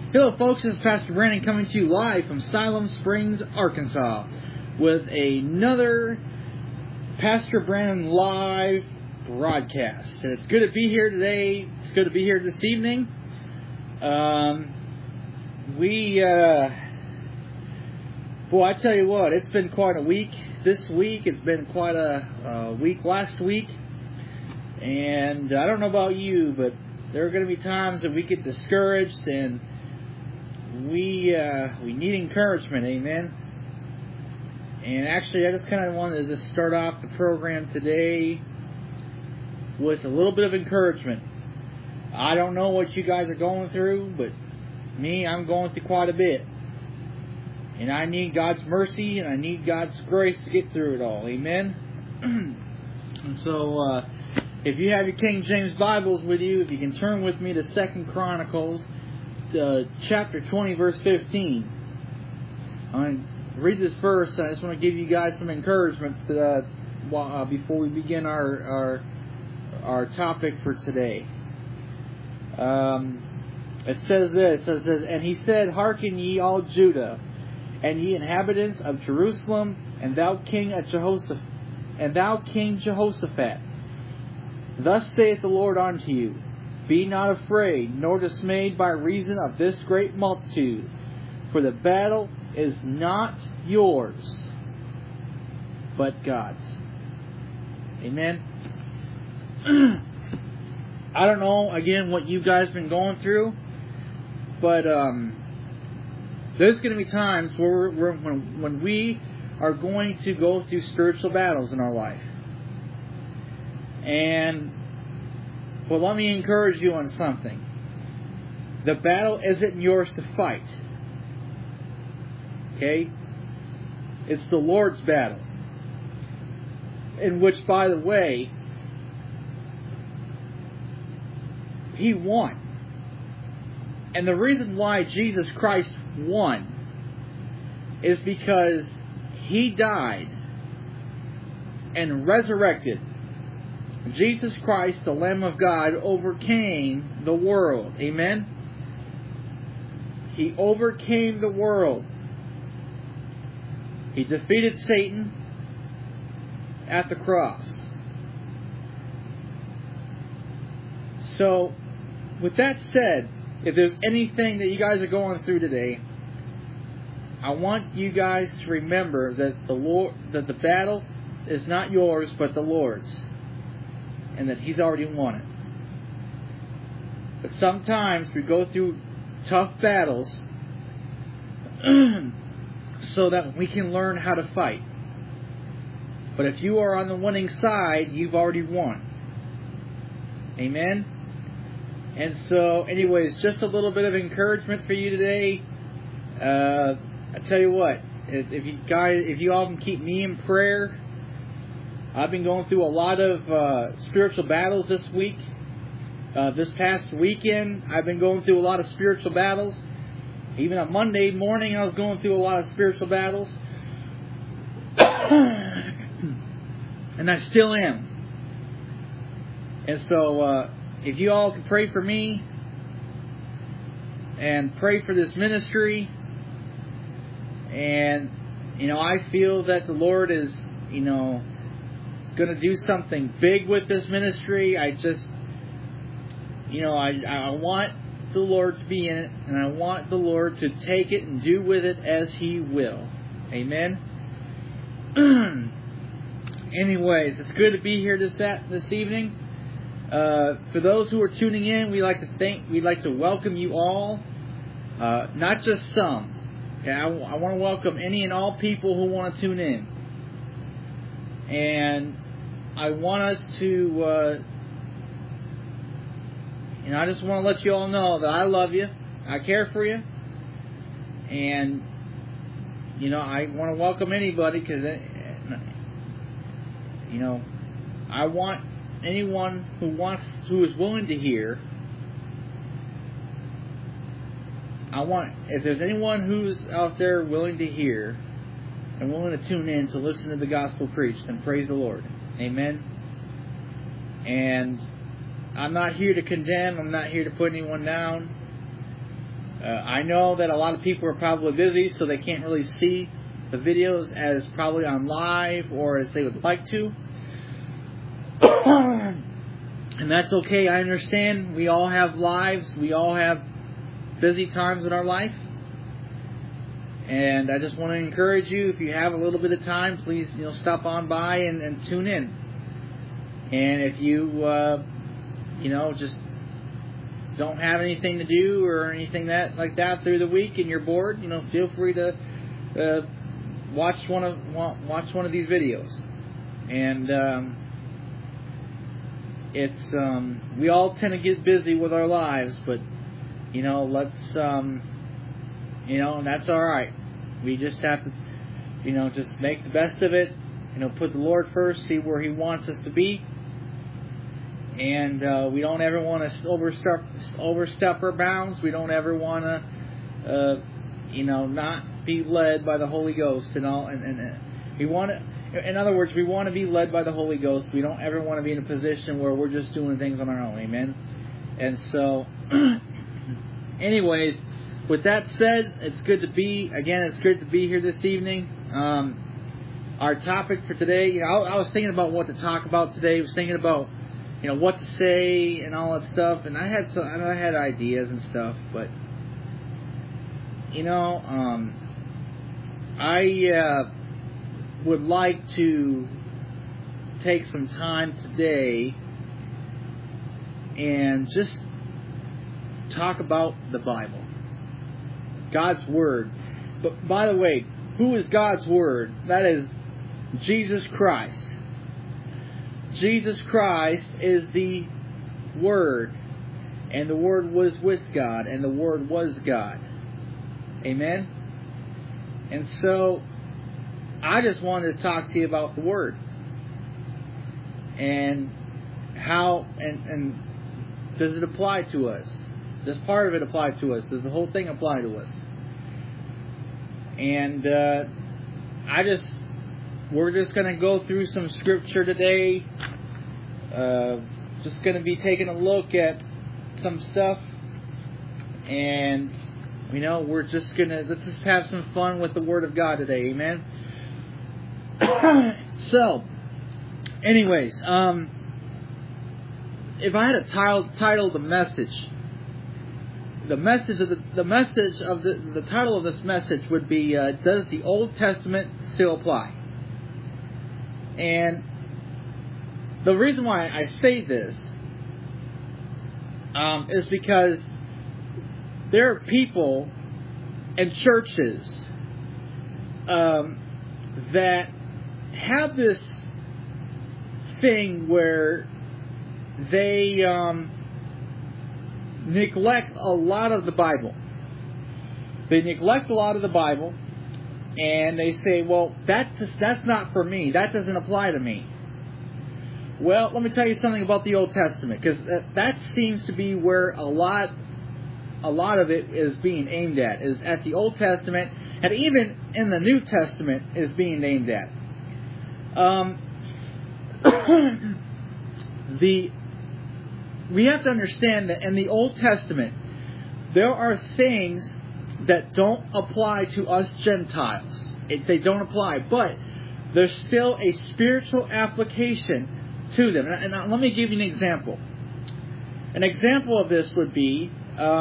Hello folks, this is Pastor Brandon coming to you live from Siloam Springs, Arkansas with another Pastor Brandon live broadcast. And it's good to be here today. It's good to be here this evening. Boy, I tell you what, it's been quite a week this week. It's been quite a week last week. And I don't know about you, but there are going to be times that we get discouraged and we need encouragement, amen. And actually, I just kind of wanted to just start off the program today with a little bit of encouragement. I don't know what you guys are going through, but me, I'm going through quite a bit. And I need God's mercy and I need God's grace to get through it all, amen. And so, if you have your King James Bibles with you, if you can turn with me to 2 Chronicles chapter 20, verse 15. I'm going to read this verse. I just want to give you guys some encouragement before we begin our topic for today. It says this. It says, "And he said, Hearken ye all Judah, and ye inhabitants of Jerusalem, and thou King Jehoshaphat. Thus saith the Lord unto you, Be not afraid, nor dismayed by reason of this great multitude, for the battle is not yours, but God's." Amen. I don't know, again, what you guys have been going through, but there's going to be times where when we are going to go through spiritual battles in our life. But let me encourage you on something. The battle isn't yours to fight. Okay? It's the Lord's battle. In which, by the way, He won. And the reason why Jesus Christ won is because He died and resurrected. Jesus Christ, the Lamb of God, overcame the world. Amen? He overcame the world. He defeated Satan at the cross. So, with that said, if there's anything that you guys are going through today, I want you guys to remember that the battle is not yours, but the Lord's. And that He's already won it. But sometimes we go through tough battles so that we can learn how to fight. But if you are on the winning side, you've already won. Amen? And so, anyways, just a little bit of encouragement for you today. I tell you what, if you all can keep me in prayer. I've been going through a lot of spiritual battles this week. This past weekend, I've been going through a lot of spiritual battles. Even on Monday morning, I was going through a lot of spiritual battles. And I still am. And so, if you all can pray for me and pray for this ministry. And, I feel that the Lord is, going to do something big with this ministry. I just, I want the Lord to be in it, and I want the Lord to take it and do with it as He will. Amen. Anyways, it's good to be here this evening. For those who are tuning in, we'd like to welcome you all, not just some. Okay, I want to welcome any and all people who want to tune in. And I want us to, I just want to let you all know that I love you. I care for you. And, I want to welcome anybody because, I want anyone who is willing to hear. If there's anyone who's out there willing to hear and willing to tune in to listen to the gospel preached, then praise the Lord. Amen. And I'm not here to condemn. I'm not here to put anyone down. I know that a lot of people are probably busy, so they can't really see the videos as probably on live or as they would like to. And that's okay. I understand. We all have lives. We all have busy times in our life. And I just want to encourage you, if you have a little bit of time, please, stop on by and tune in. And if you, just don't have anything to do or anything like that through the week and you're bored, feel free to watch one of these videos. And it's we all tend to get busy with our lives, but let's and that's all right. We just have to just make the best of it. Put the Lord first, see where He wants us to be, and we don't ever want to overstep our bounds. We don't ever want to not be led by the Holy Ghost and all. And we want to. In other words, we want to be led by the Holy Ghost. We don't ever want to be in a position where we're just doing things on our own. Amen? And so, anyways, with that said, it's good to be here this evening. Our topic for today, I was thinking about what to talk about today. I was thinking about, what to say and all that stuff. And I had ideas and stuff, but, I would like to take some time today and just talk about the Bible, God's Word. But by the way, who is God's Word? That is Jesus Christ. Jesus Christ is the Word, and the Word was with God, and the Word was God. Amen? And so I just wanted to talk to you about the Word and how and does it apply to us? Does part of it apply to us? Does the whole thing apply to us? And we're just going to go through some scripture today. Just going to be taking a look at some stuff, and let's just have some fun with the Word of God today. Amen. So, anyways, if I had to title the message, the title of this message would be, does the Old Testament still apply? And the reason why I say this is because there are people and churches that have this thing where they neglect a lot of the Bible. They neglect a lot of the Bible, and they say, well, that's not for me. That doesn't apply to me. Well, let me tell you something about the Old Testament, because that seems to be where a lot of it is being aimed at, is at the Old Testament, and even in the New Testament is being aimed at. We have to understand that in the Old Testament, there are things that don't apply to us Gentiles. They don't apply, but there's still a spiritual application to them. And let me give you an example. An example of this would be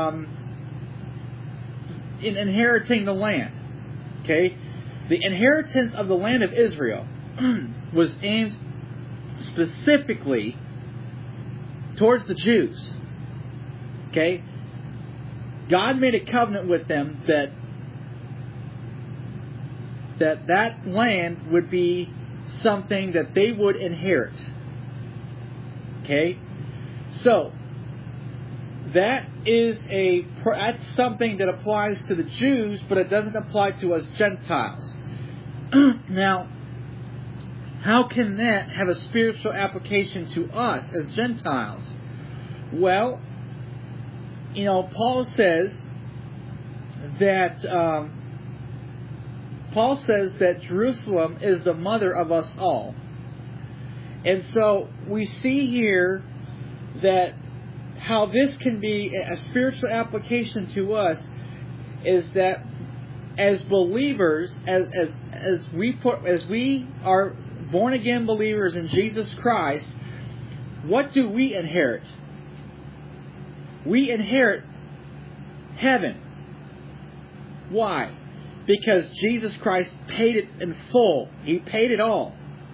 in inheriting the land. Okay? The inheritance of the land of Israel was aimed specifically towards the Jews. Okay? God made a covenant with them that land would be something that they would inherit. Okay? So, that's something that applies to the Jews, but it doesn't apply to us Gentiles. Now, how can that have a spiritual application to us as Gentiles? Well, Paul says that Jerusalem is the mother of us all. And so we see here that how this can be a spiritual application to us is that as believers, as we are born again believers in Jesus Christ, what do we inherit? We inherit heaven. Why? Because Jesus Christ paid it in full. He paid it all.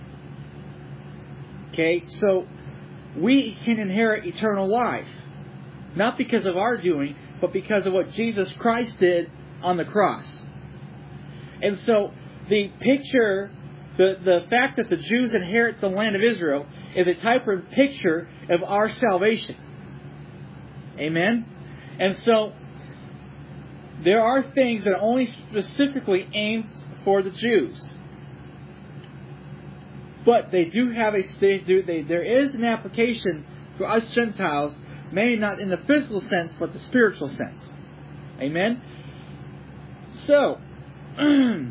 Okay, so we can inherit eternal life. Not because of our doing, but because of what Jesus Christ did on the cross. And so the picture, the fact that the Jews inherit the land of Israel is a type of picture of our salvation. Amen? And so there are things that are only specifically aimed for the Jews. But they do have there is an application for us Gentiles, maybe not in the physical sense, but the spiritual sense. Amen? So, a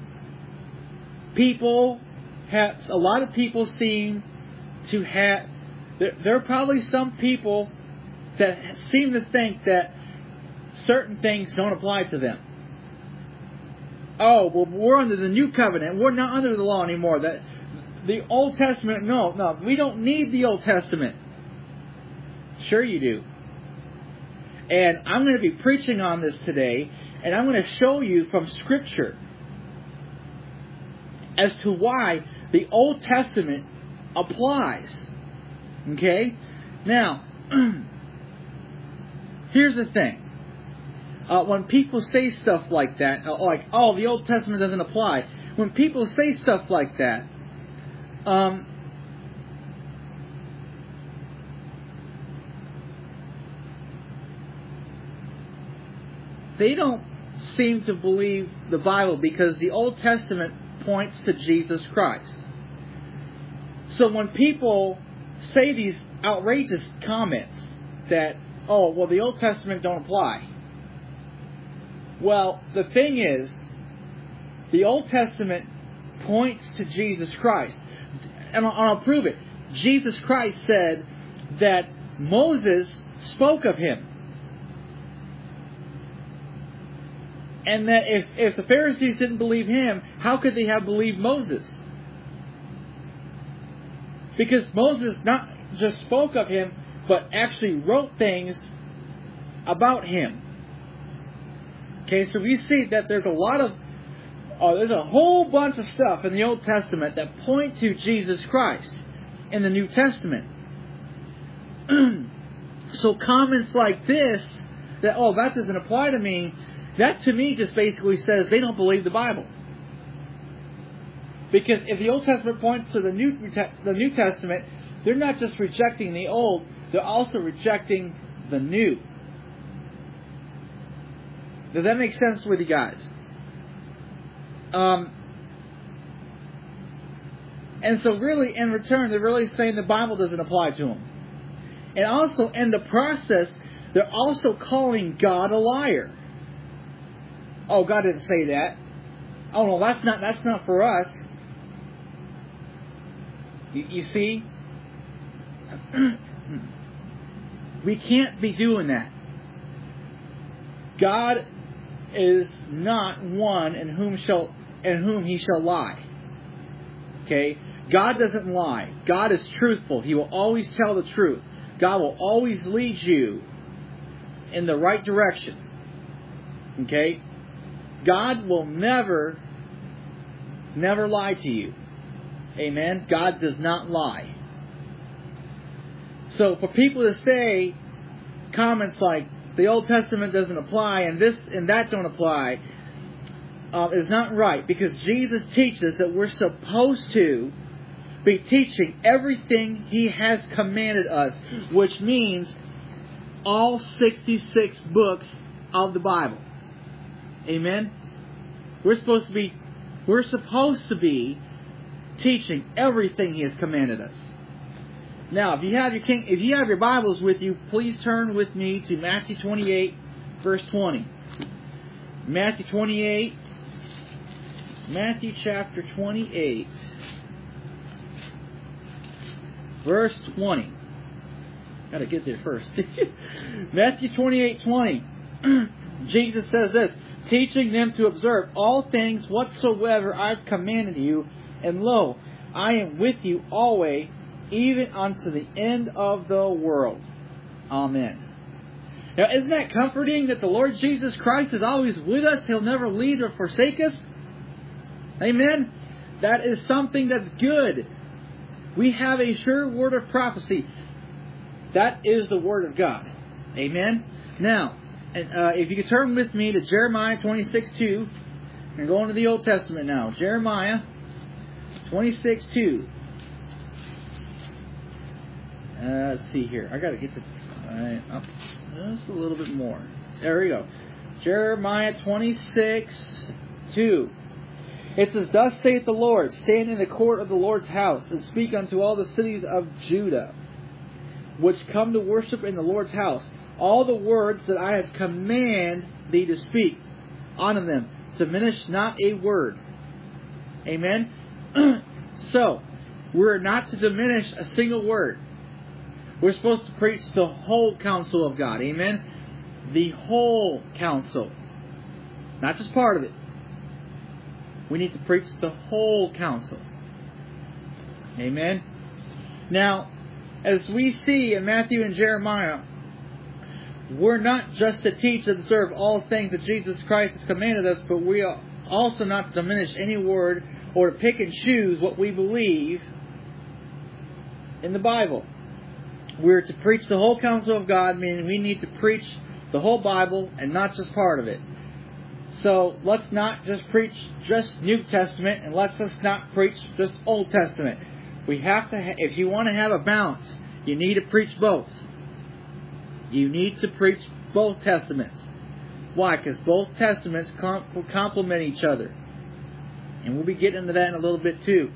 lot of people seem to have, there are probably some people that seem to think that certain things don't apply to them. Oh, well, we're under the new covenant. We're not under the law anymore. That the Old Testament, no, we don't need the Old Testament. Sure you do. And I'm going to be preaching on this today, and I'm going to show you from Scripture as to why the Old Testament applies. Okay? Now, here's the thing. When people say stuff like that, like, oh, the Old Testament doesn't apply. When people say stuff like that, they don't seem to believe the Bible because the Old Testament points to Jesus Christ. So when people say these outrageous comments that, oh, well, the Old Testament don't apply. Well, the thing is, the Old Testament points to Jesus Christ. And I'll prove it. Jesus Christ said that Moses spoke of Him. And that if the Pharisees didn't believe Him, how could they have believed Moses? Because Moses not just spoke of Him, but actually wrote things about Him. Okay, so we see that there's there's a whole bunch of stuff in the Old Testament that point to Jesus Christ in the New Testament. So comments like this, that, oh, that doesn't apply to me, that to me just basically says they don't believe the Bible. Because if the Old Testament points to the New Testament, they're not just rejecting the Old, they're also rejecting the New. Does that make sense with you guys? And so really, in return, they're really saying the Bible doesn't apply to them. And also, in the process, they're also calling God a liar. Oh, God didn't say that. Oh, no, that's not for us. You see? We can't be doing that. God is not one in whom He shall lie. Okay? God doesn't lie. God is truthful. He will always tell the truth. God will always lead you in the right direction. Okay? God will never lie to you. Amen? God does not lie. So for people to say comments like, the Old Testament doesn't apply and this and that don't apply, is not right. Because Jesus teaches that we're supposed to be teaching everything He has commanded us, which means all 66 books of the Bible. Amen? We're supposed to be teaching everything He has commanded us. Now, if you have your Bibles with you, please turn with me to Matthew 28, verse 20. Matthew chapter 28, verse 20. Got to get there first. Matthew 28:20. Jesus says this: teaching them to observe all things whatsoever I've commanded you. And lo, I am with you always, even unto the end of the world. Amen. Now, isn't that comforting that the Lord Jesus Christ is always with us? He'll never leave or forsake us. Amen. That is something that's good. We have a sure word of prophecy. That is the Word of God. Amen. Now, if you could turn with me to Jeremiah 26:2. We're going to the Old Testament now. Jeremiah 26:2. Let's see here. I got to get up just a little bit more. There we go. Jeremiah 26:2. It says, Thus saith the Lord, stand in the court of the Lord's house, and speak unto all the cities of Judah, which come to worship in the Lord's house, all the words that I have command thee to speak unto them, diminish not a word. Amen? So, we're not to diminish a single word. We're supposed to preach the whole counsel of God. Amen? The whole counsel. Not just part of it. We need to preach the whole counsel. Amen? Now, as we see in Matthew and Jeremiah, we're not just to teach and observe all things that Jesus Christ has commanded us, but we are also not to diminish any word or to pick and choose what we believe in the Bible. We're to preach the whole counsel of God, meaning we need to preach the whole Bible and not just part of it. So let's not just preach just New Testament, and let's just not preach just Old Testament. We have to, if you want to have a balance, you need to preach both. You need to preach both Testaments. Why? Because both Testaments complement each other. And we'll be getting into that in a little bit too.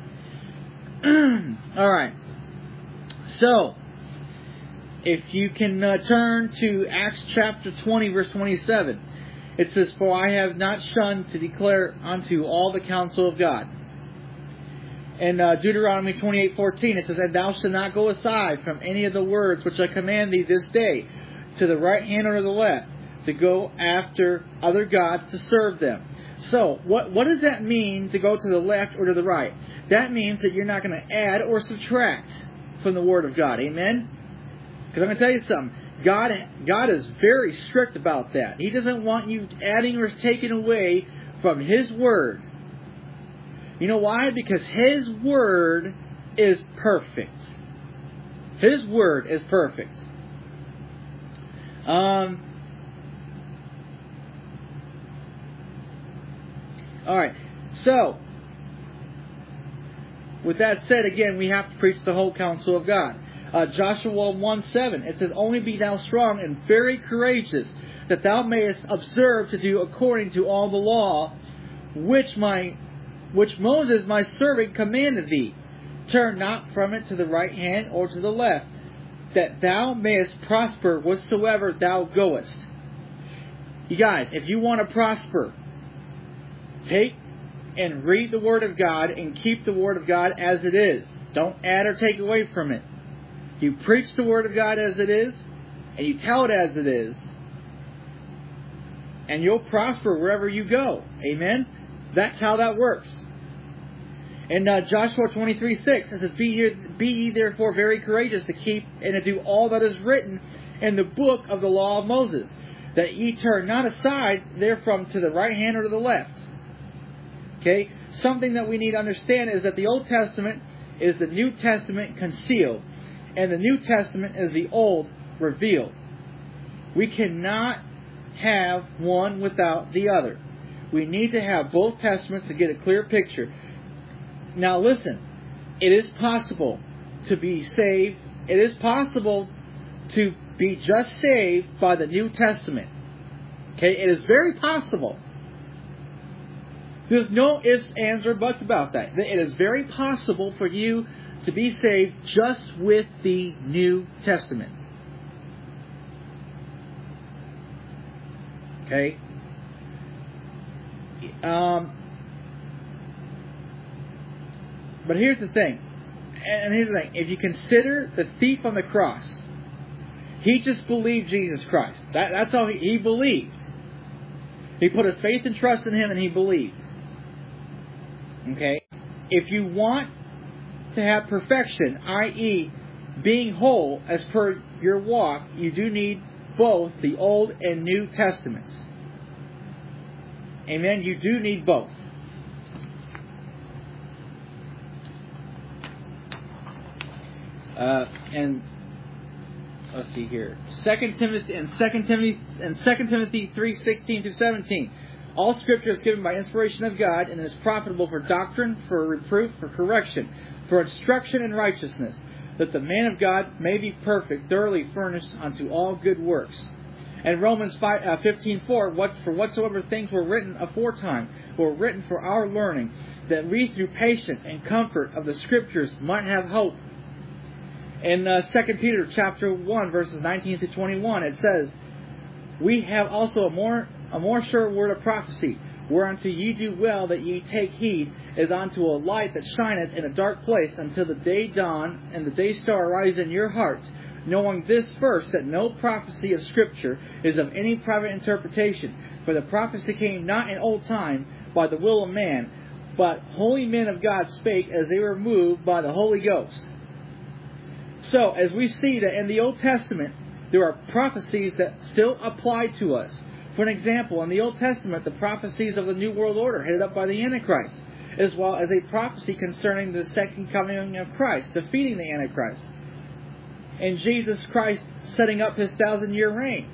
Alright. So, if you can turn to Acts chapter 20, verse 27. It says, For I have not shunned to declare unto all the counsel of God. In Deuteronomy 28:14, it says, And thou shalt not go aside from any of the words which I command thee this day, to the right hand or to the left, to go after other gods to serve them. So, what does that mean, to go to the left or to the right? That means that you're not going to add or subtract from the Word of God. Amen? Because I'm going to tell you something. God is very strict about that. He doesn't want you adding or taking away from His Word. You know why? Because His Word is perfect. His Word is perfect. Alright, so, with that said, again, we have to preach the whole counsel of God. Joshua 1:7, it says, Only be thou strong and very courageous, that thou mayest observe to do according to all the law, which Moses my servant commanded thee. Turn not from it to the right hand or to the left, that thou mayest prosper whatsoever thou goest. You guys, if you want to prosper, take and read the Word of God and keep the Word of God as it is. Don't add or take away from it. You preach the Word of God as it is, and you tell it as it is, and you'll prosper wherever you go. Amen? That's how that works. In Joshua 23:6, it says, Be ye therefore very courageous to keep and to do all that is written in the book of the law of Moses, that ye turn not aside therefrom to the right hand or to the left. Okay? Something that we need to understand is that the Old Testament is the New Testament concealed, and the New Testament is the Old revealed. We cannot have one without the other. We need to have both Testaments to get a clear picture. Now listen, it is possible to be saved. It is possible to be just saved by the New Testament. Okay, it is very possible. There's no ifs, ands, or buts about that. It is very possible for you to be saved just with the New Testament. Okay? But here's the thing. And here's the thing. If you consider the thief on the cross, he just believed Jesus Christ. That's all he believed. He put his faith and trust in Him, and he believed. Okay? If you want to have perfection, i.e., being whole as per your walk, you do need both the Old and New Testaments. Amen? You do need both. And let's see here. 2 Timothy 3:16 through 17. All Scripture is given by inspiration of God and is profitable for doctrine, for reproof, for correction, for instruction in righteousness, that the man of God may be perfect, thoroughly furnished unto all good works. And Romans 15:4, for whatsoever things were written aforetime were written for our learning, that we through patience and comfort of the Scriptures might have hope. In 2 Peter chapter 1, verses 19 to 21, it says, we have also a more sure word of prophecy, whereunto ye do well that ye take heed, as unto a light that shineth in a dark place, until the day dawn and the day star arise in your hearts, knowing this first, that no prophecy of Scripture is of any private interpretation. For the prophecy came not in old time by the will of man, but holy men of God spake as they were moved by the Holy Ghost. So, as we see that in the Old Testament, there are prophecies that still apply to us. For an example, in the Old Testament, the prophecies of the New World Order headed up by the Antichrist, as well as a prophecy concerning the second coming of Christ, defeating the Antichrist, and Jesus Christ setting up His 1,000-year reign.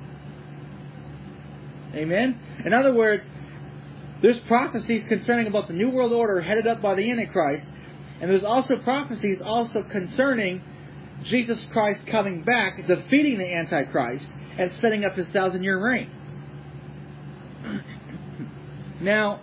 Amen? In other words, there's prophecies concerning about the New World Order headed up by the Antichrist, and there's also prophecies also concerning Jesus Christ coming back, defeating the Antichrist, and setting up His 1,000-year reign. Now,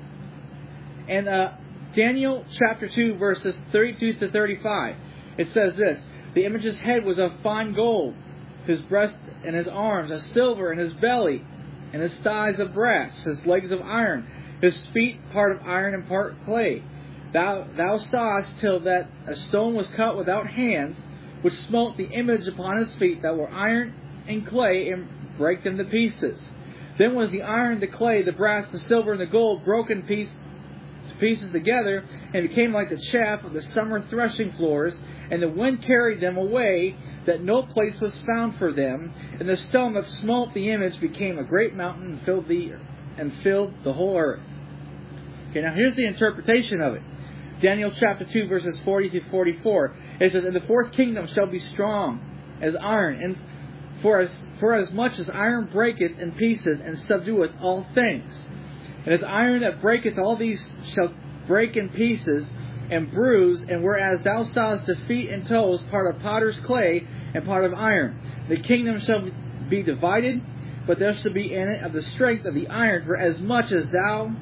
in Daniel chapter 2, verses 32 to 35, it says this, the image's head was of fine gold, his breast and his arms of silver, and his belly and his thighs of brass, his legs of iron, his feet part of iron and part clay. Thou sawest till that a stone was cut without hands, which smote the image upon his feet, that were iron and clay, and brake them to pieces. Then was the iron, the clay, the brass, the silver, and the gold broken to pieces together, and became like the chaff of the summer threshing floors, and the wind carried them away, that no place was found for them. And the stone that smote the image became a great mountain, and filled the whole earth. Okay, now here's the interpretation of it. Daniel chapter 2, verses 40 to 44. It says, and the fourth kingdom shall be strong as iron, and for as much as iron breaketh in pieces, and subdueth all things. And as iron that breaketh all these shall break in pieces, and bruise, and whereas thou sawest the feet and toes, part of potter's clay, and part of iron. The kingdom shall be divided, but there shall be in it of the strength of the iron, for as much as thou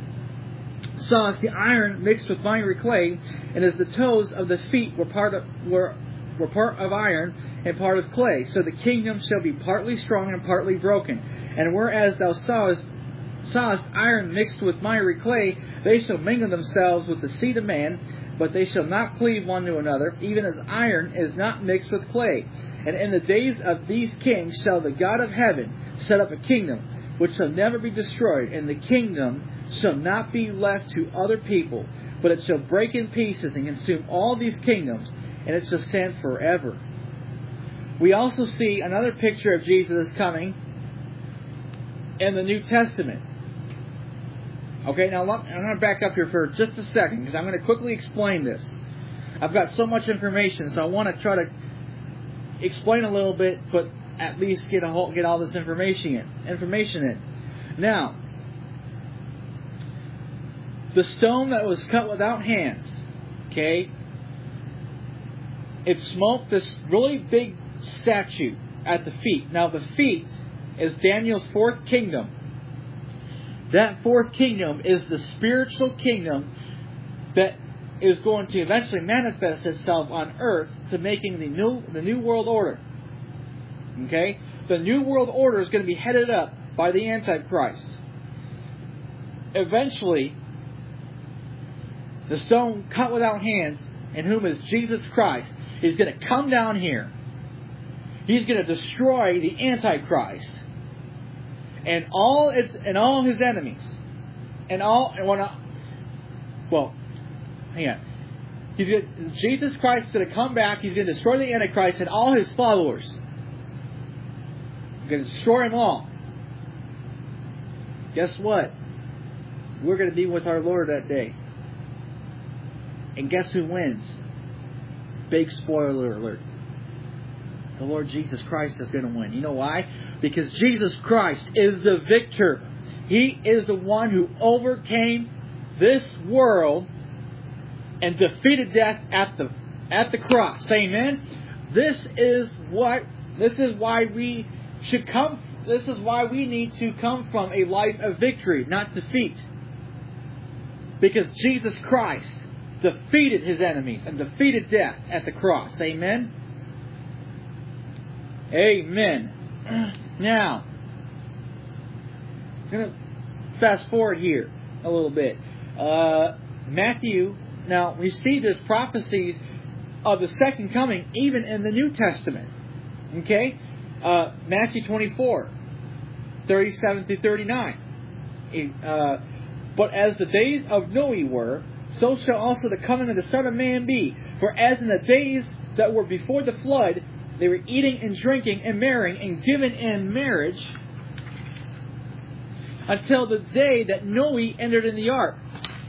sawest the iron mixed with miry clay, and as the toes of the feet were part of iron and part of clay, so the kingdom shall be partly strong and partly broken. And whereas thou sawest iron mixed with miry clay, they shall mingle themselves with the seed of man, but they shall not cleave one to another, even as iron is not mixed with clay. And in the days of these kings shall the God of heaven set up a kingdom, which shall never be destroyed, and the kingdom shall not be left to other people, but it shall break in pieces and consume all these kingdoms, and it shall stand forever. We also see another picture of Jesus coming in the New Testament. Okay, now I'm going to back up here for just a second, because I'm going to quickly explain this. I've got so much information, so I want to try to explain a little bit, but at least get all this information in. Now, the stone that was cut without hands, okay, it smote this really big statue at the feet. Now, the feet is Daniel's fourth kingdom. That fourth kingdom is the spiritual kingdom that is going to eventually manifest itself on earth to making the new world order. Okay? The new world order is going to be headed up by the Antichrist. Eventually, the stone cut without hands, in whom is Jesus Christ, is going to come down here. He's going to destroy the Antichrist. and all his enemies, hang on. Jesus Christ is going to come back. He's going to destroy the Antichrist and all his followers. He's going to destroy them all. Guess what? We're going to be with our Lord that day. And guess who wins? Big spoiler alert. The Lord Jesus Christ is going to win. You know why? Because Jesus Christ is the victor. He is the one who overcame this world and defeated death at the cross. Say amen. This is why we need to come from a life of victory, not defeat. Because Jesus Christ defeated his enemies and defeated death at the cross. Amen. Amen. Now, I'm going to fast forward here a little bit. Matthew, now we see this prophecy of the second coming even in the New Testament. Okay? Matthew 24, 37 through 39. But as the days of Noe were, so shall also the coming of the Son of Man be. For as in the days that were before the flood, they were eating and drinking and marrying and given in marriage until the day that Noe entered in the ark,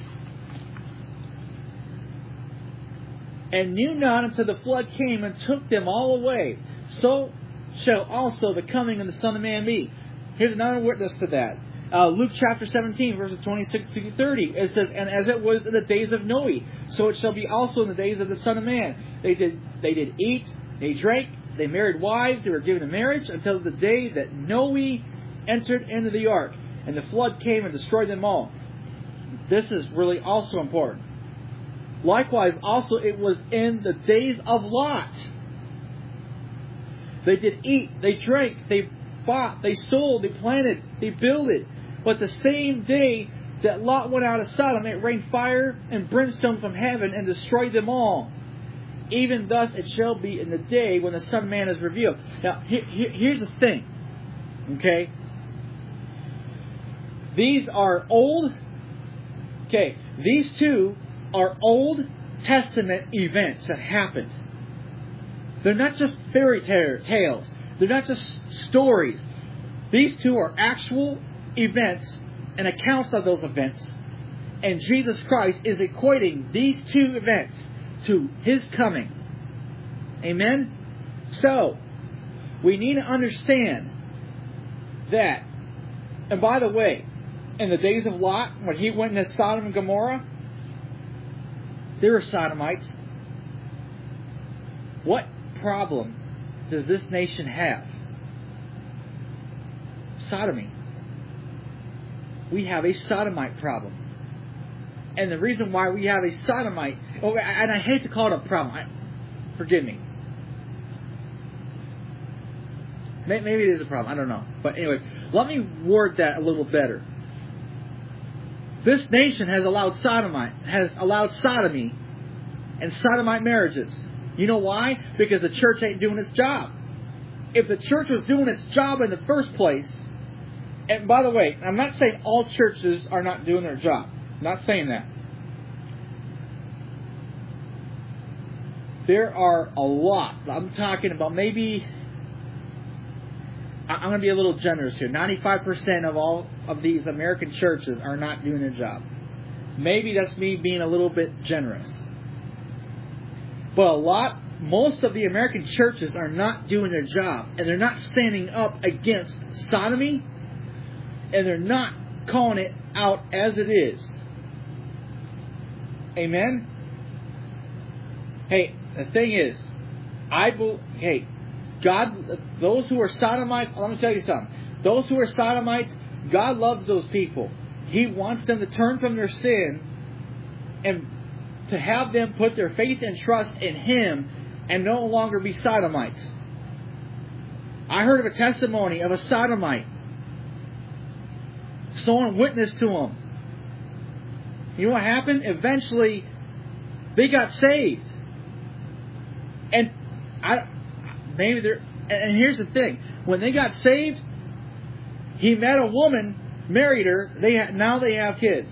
and knew not until the flood came and took them all away. So shall also the coming of the Son of Man be. Here's another witness to that. Luke chapter 17, verses 26 to 30. It says, and as it was in the days of Noe, so it shall be also in the days of the Son of Man. They did eat, they drank, they married wives, they were given in marriage until the day that Noe entered into the ark, and the flood came and destroyed them all. This is really also important. Likewise, also it was in the days of Lot. They did eat, they drank, they bought, they sold, they planted, they builded. But the same day that Lot went out of Sodom, it rained fire and brimstone from heaven and destroyed them all. Even thus it shall be in the day when the Son of Man is revealed. Now, here's the thing. Okay? These are old. Okay, these two are Old Testament events that happened. They're not just fairy tales. They're not just stories. These two are actual events and accounts of those events. And Jesus Christ is equating these two events to His coming. Amen? So, we need to understand that, and by the way, in the days of Lot, when he went into Sodom and Gomorrah, they were Sodomites. What problem does this nation have? Sodomy. We have a sodomite problem. And the reason why we have a sodomite, and I hate to call it a problem, forgive me. Maybe it is a problem, I don't know. But anyways, let me word that a little better. This nation has allowed sodomy and sodomite marriages. You know why? Because the church ain't doing its job. If the church was doing its job in the first place, and by the way, I'm not saying all churches are not doing their job. I'm not saying that. There are a lot. I'm talking about maybe, I'm going to be a little generous here. 95% of all of these American churches are not doing their job. Maybe that's me being a little bit generous. But most of the American churches are not doing their job. And they're not standing up against sodomy. And they're not calling it out as it is. Amen? Hey, the thing is, God, those who are sodomites, let me tell you something. Those who are sodomites, God loves those people. He wants them to turn from their sin and to have them put their faith and trust in Him and no longer be sodomites. I heard of a testimony of a sodomite. Someone witnessed to him. You know what happened? Eventually, they got saved. And here's the thing. When they got saved, He met a woman, married her, now they have kids.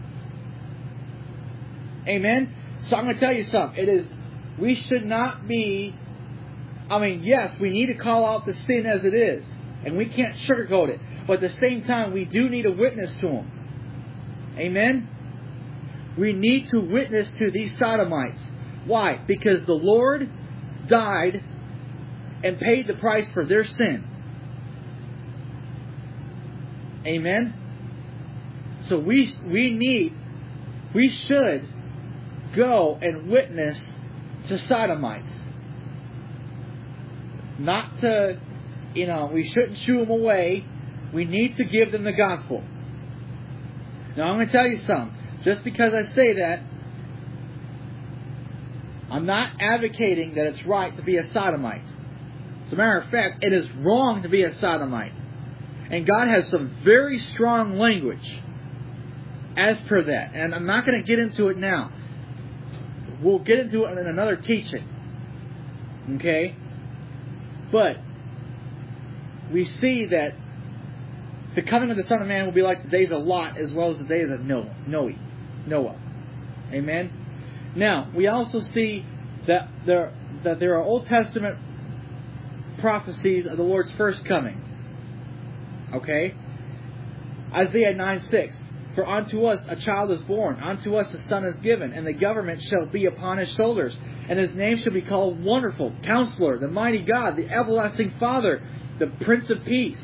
Amen? So I'm going to tell you something. We should not be, yes, we need to call out the sin as it is. And we can't sugarcoat it. But at the same time, we do need a witness to them. Amen? We need to witness to these sodomites. Why? Because the Lord died and paid the price for their sin. Amen? So we should go and witness to sodomites. Not to, we shouldn't shoo them away. We need to give them the gospel. Now I'm going to tell you something. Just because I say that, I'm not advocating that it's right to be a sodomite. As a matter of fact, it is wrong to be a sodomite. And God has some very strong language as per that. And I'm not going to get into it now. We'll get into it in another teaching. Okay? But we see that the coming of the Son of Man will be like the days of Lot as well as the days of Noah. Amen? Now, we also see that there are Old Testament prophecies of the Lord's first coming. Okay? Isaiah 9:6. For unto us a child is born, unto us a son is given, and the government shall be upon his shoulders. And his name shall be called Wonderful, Counselor, the Mighty God, the Everlasting Father, the Prince of Peace.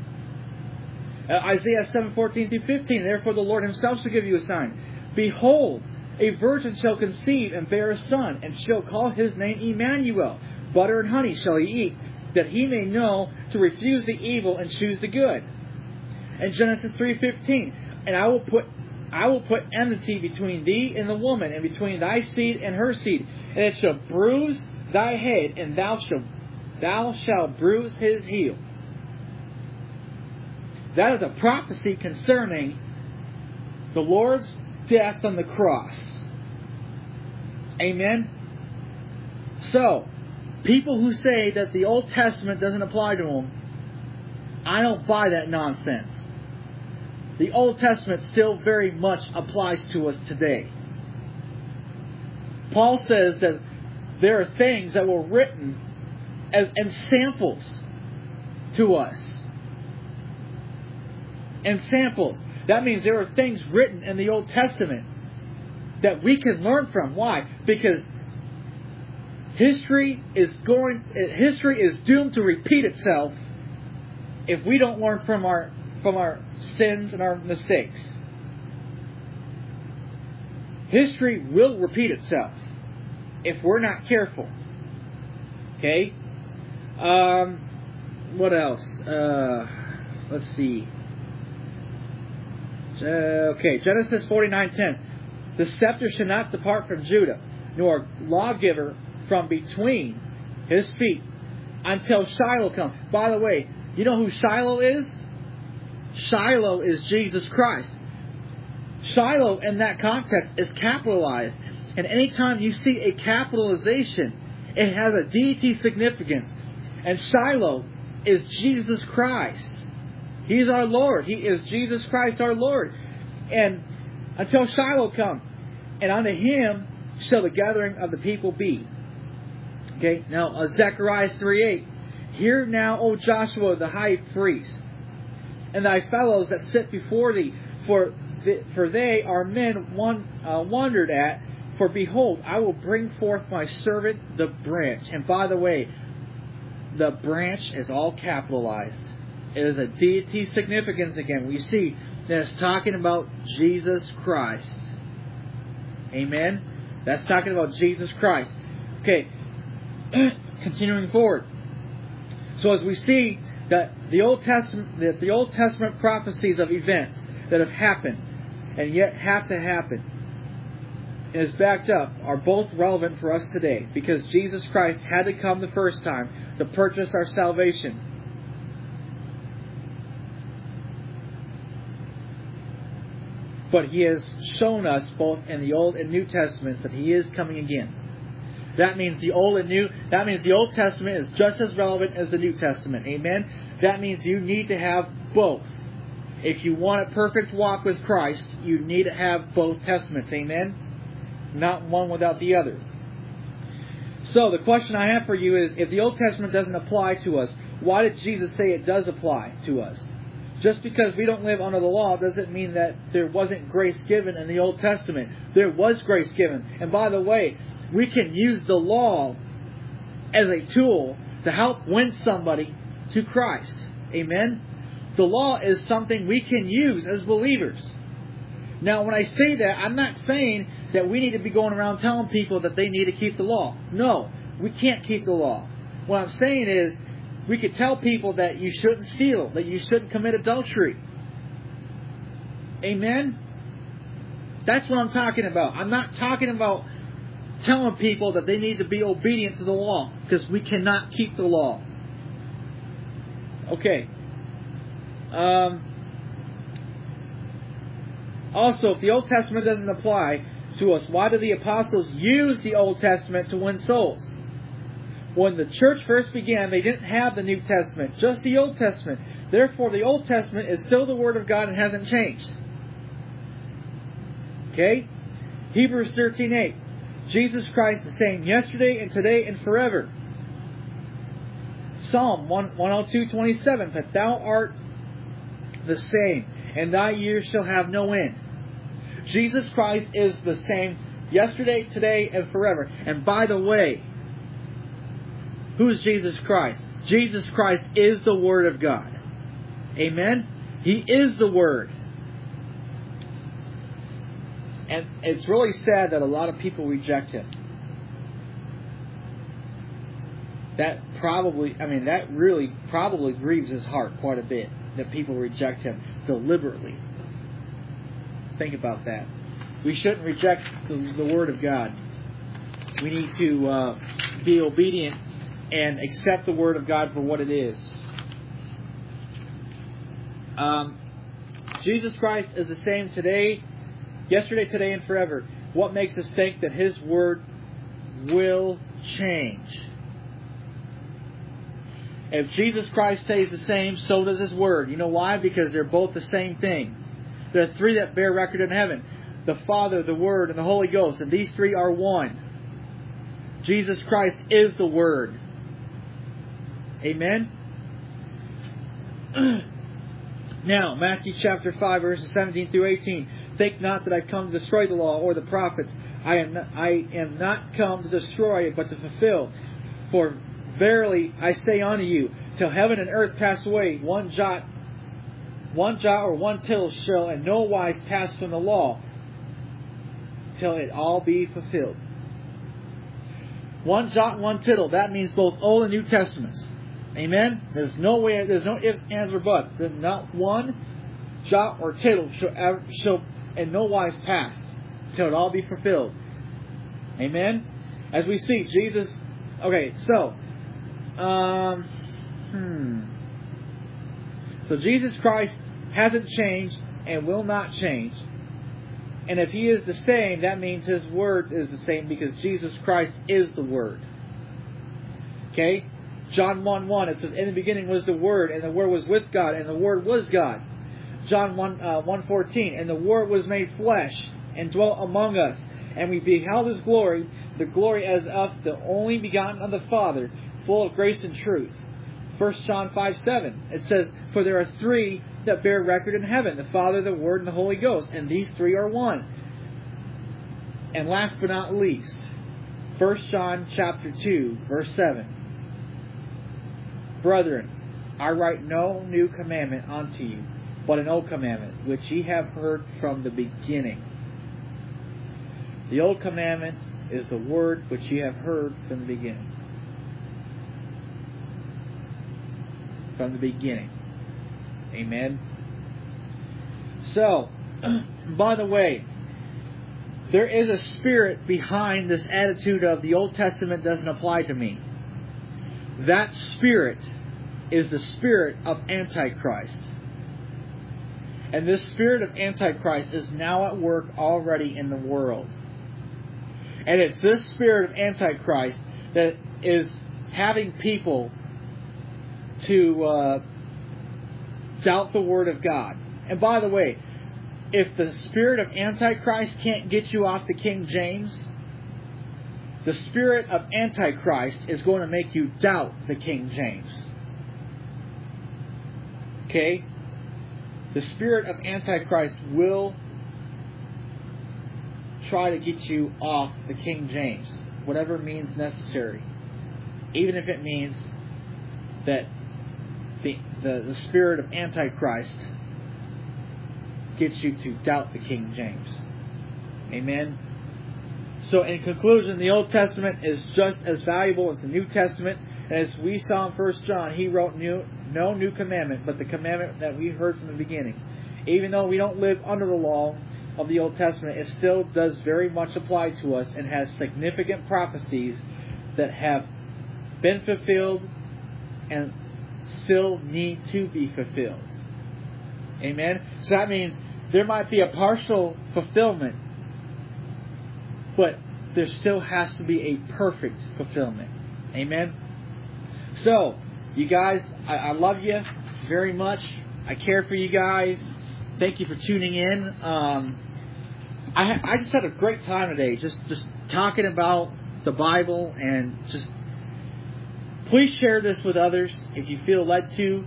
Isaiah 7:14-15. Therefore the Lord himself shall give you a sign. Behold, a virgin shall conceive and bear a son, and shall call his name Emmanuel. Butter and honey shall he eat, that he may know to refuse the evil and choose the good. And Genesis 3:15. And I will put enmity between thee and the woman, and between thy seed and her seed, and it shall bruise thy head, and thou shalt bruise his heel. That is a prophecy concerning the Lord's death on the cross. Amen? So, people who say that the Old Testament doesn't apply to them, I don't buy that nonsense. The Old Testament still very much applies to us today. Paul says that there are things that were written as samples to us. And samples. That means there are things written in the Old Testament that we can learn from. Why? Because history is doomed to repeat itself if we don't learn from our sins and our mistakes. History will repeat itself if we're not careful. Okay? What else? Let's see. Okay, Genesis 49:10. The scepter shall not depart from Judah, nor lawgiver from between his feet, until Shiloh come. By the way, you know who Shiloh is? Shiloh is Jesus Christ. Shiloh in that context is capitalized. And anytime you see a capitalization, it has a deity significance. And Shiloh is Jesus Christ. He's our Lord. He is Jesus Christ our Lord. And until Shiloh come, and unto him shall the gathering of the people be. Okay, now Zechariah 3:8. Hear now, O Joshua the high priest, and thy fellows that sit before thee, for they are men wondered at. For behold, I will bring forth my servant the branch. And by the way, the branch is all capitalized. It is a deity significance again. We see that it's talking about Jesus Christ. Amen? That's talking about Jesus Christ. Okay, continuing forward. So as we see that the Old Testament prophecies of events that have happened and yet have to happen and is backed up are both relevant for us today, because Jesus Christ had to come the first time to purchase our salvation. But He has shown us both in the Old and New Testaments that He is coming again. That means the Old Testament is just as relevant as the New Testament. Amen? That means you need to have both. If you want a perfect walk with Christ, you need to have both testaments. Amen? Not one without the other. So the question I have for you is, if the Old Testament doesn't apply to us, why did Jesus say it does apply to us? Just because we don't live under the law doesn't mean that there wasn't grace given in the Old Testament. There was grace given. And by the way, we can use the law as a tool to help win somebody to Christ. Amen? The law is something we can use as believers. Now, when I say that, I'm not saying that we need to be going around telling people that they need to keep the law. No, we can't keep the law. What I'm saying is, we could tell people that you shouldn't steal, that you shouldn't commit adultery. Amen? That's what I'm talking about. I'm not talking about telling people that they need to be obedient to the law, because we cannot keep the law. Okay. Also, if the Old Testament doesn't apply to us, why do the apostles use the Old Testament to win souls? When the church first began, they didn't have the New Testament, just the Old Testament. Therefore, the Old Testament is still the Word of God and hasn't changed. Okay? Hebrews 13:8. Jesus Christ the same yesterday and today and forever. Psalm 102:27. But thou art the same, and thy years shall have no end. Jesus Christ is the same yesterday, today, and forever. And by the way, who is Jesus Christ? Jesus Christ is the Word of God. Amen? He is the Word. And it's really sad that a lot of people reject Him. That really probably grieves His heart quite a bit, that people reject Him deliberately. Think about that. We shouldn't reject the Word of God. We need to be obedient and accept the Word of God for what it is. Jesus Christ is the same today, yesterday, today, and forever. What makes us think that His Word will change? If Jesus Christ stays the same, so does His Word. You know why? Because they're both the same thing. There are three that bear record in heaven: the Father, the Word, and the Holy Ghost. And these three are one. Jesus Christ is the Word. Amen? Now, Matthew chapter 5, verses 17 through 18. Think not that I come to destroy the law or the prophets. I am not come to destroy it, but to fulfill. For verily I say unto you, till heaven and earth pass away, one jot or one tittle shall in no wise pass from the law, till it all be fulfilled. One jot, one tittle. That means both Old and New Testaments. Amen? There's no ifs, ands, or buts. There's not one jot or tittle shall in no wise pass till it all be fulfilled. Amen? As we see, Jesus... Okay, so... So Jesus Christ hasn't changed and will not change. And if He is the same, that means His Word is the same, because Jesus Christ is the Word. Okay? John 1:1, it says, in the beginning was the Word, and the Word was with God, and the Word was God. John 1:14, and the Word was made flesh, and dwelt among us, and we beheld His glory, the glory as of the only begotten of the Father, full of grace and truth. 1 John 5:7, it says, for there are three that bear record in heaven, the Father, the Word, and the Holy Ghost, and these three are one. And last but not least, 1 John chapter 2, verse 7. Brethren, I write no new commandment unto you, but an old commandment, which ye have heard from the beginning. The old commandment is the word which ye have heard from the beginning. From the beginning. Amen. So, by the way, there is a spirit behind this attitude of the Old Testament doesn't apply to me. That spirit is the spirit of Antichrist. And this spirit of Antichrist is now at work already in the world. And it's this spirit of Antichrist that is having people to doubt the Word of God. And by the way, if the spirit of Antichrist can't get you off the King James, the spirit of Antichrist is going to make you doubt the King James. Okay? The spirit of Antichrist will try to get you off the King James, whatever means necessary. Even if it means that the spirit of Antichrist gets you to doubt the King James. Amen? So in conclusion, the Old Testament is just as valuable as the New Testament. And as we saw in 1 John, he wrote no new commandment, but the commandment that we heard from the beginning. Even though we don't live under the law of the Old Testament, it still does very much apply to us and has significant prophecies that have been fulfilled and still need to be fulfilled. Amen? So that means there might be a partial fulfillment, but there still has to be a perfect fulfillment. Amen? So, you guys, I love you very much. I care for you guys. Thank you for tuning in. I just had a great time today, just talking about the Bible, and just please share this with others if you feel led to.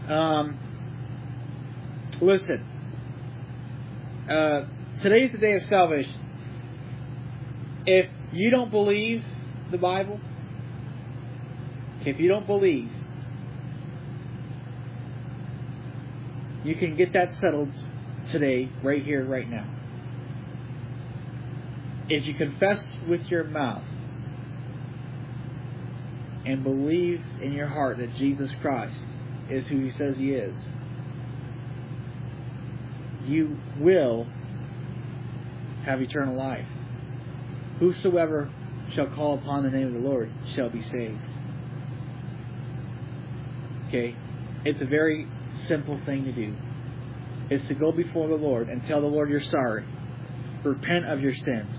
Listen, today is the day of salvation. If you don't believe the Bible, if you don't believe, you can get that settled today, right here, right now. If you confess with your mouth and believe in your heart that Jesus Christ is who He says He is, you will have eternal life. Whosoever shall call upon the name of the Lord shall be saved. Okay? It's a very simple thing to do. It's to go before the Lord and tell the Lord you're sorry. Repent of your sins.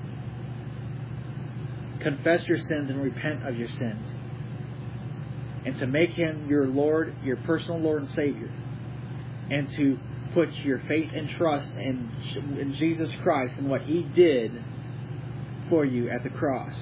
Confess your sins and repent of your sins. And to make Him your Lord, your personal Lord and Savior. And to put your faith and trust in Jesus Christ and what He did for you at the cross.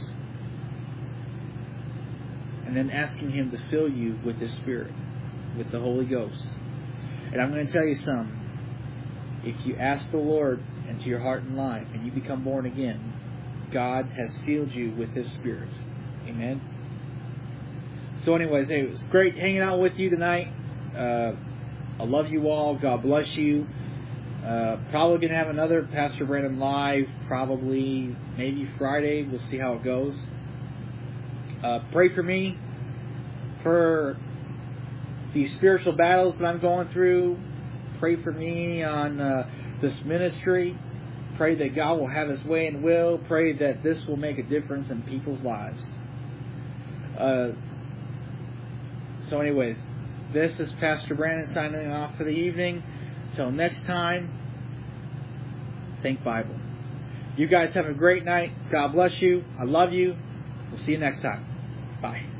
And then asking Him to fill you with His Spirit, with the Holy Ghost. And I'm going to tell you something. If you ask the Lord into your heart and life and you become born again, God has sealed you with His Spirit. Amen? So anyways, hey, it was great hanging out with you tonight. I love you all. God bless you. Probably going to have another Pastor Brandon Live, probably maybe Friday. We'll see how it goes. Pray for me for these spiritual battles that I'm going through. Pray for me on this ministry. Pray that God will have His way and will. Pray that this will make a difference in people's lives. So anyways, this is Pastor Brandon signing off for the evening. Till next time, think Bible. You guys have a great night. God bless you. I love you. We'll see you next time. Bye.